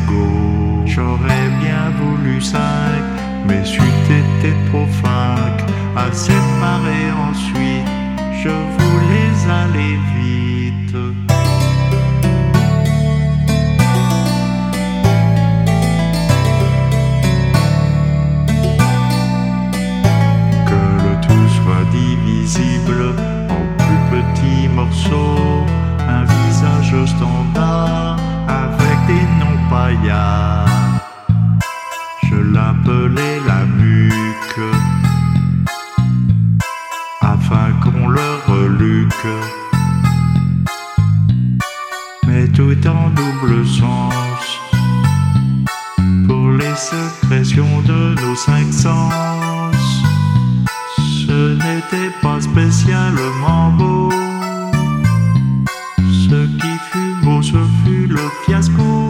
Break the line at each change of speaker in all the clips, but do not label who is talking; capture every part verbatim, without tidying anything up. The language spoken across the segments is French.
escargots. J'aurais bien voulu cinq, mais c'eût été trop fac à séparer ensuite. Je voulais aller vite. Que le tout soit divisible en plus petits morceaux, un visage standard avec des noms paillards. Je l'appelais la muque, afin qu'on le reluque, mais tout en double sens, pour les sécrétions de nos cinq sens. Ce n'était pas spécialement beau, ce qui fut beau, ce fut le fiasco.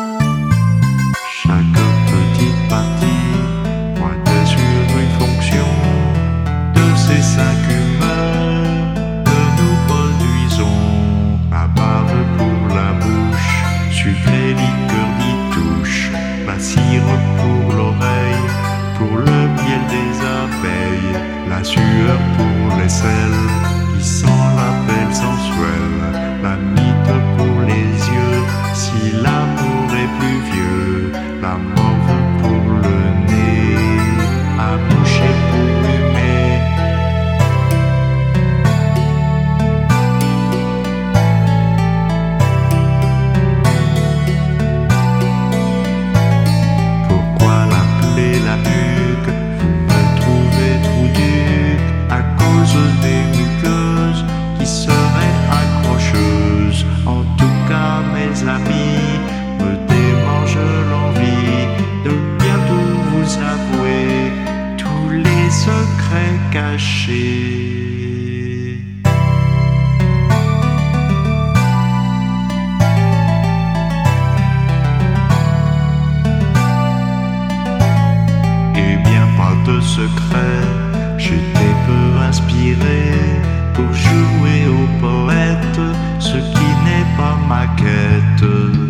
Chaque petite partie pointait sur une fonction de ces cinq humeurs que nous produisons. La bave pour la bouche, sucré, liqueur d'y touche, la cire pour l'oreille, pour le miel des abeilles, la sueur pour les selles qui sent l'appel sensuel, la mythe pour les yeux si l'amour est plus vieux, la morve pour le nez, à moucher pour humer. Pourquoi l'appeler la nuque? Vous me trouvez trop duc à cause des muqueuses qui seraient accrocheuses. En tout cas, mes amis, me démange l'envie de bientôt vous avouer tous les secrets cachés. Eh bien, pas de secret, j'étais peu inspiré pour jouer au poète, ce qui n'est pas ma quête.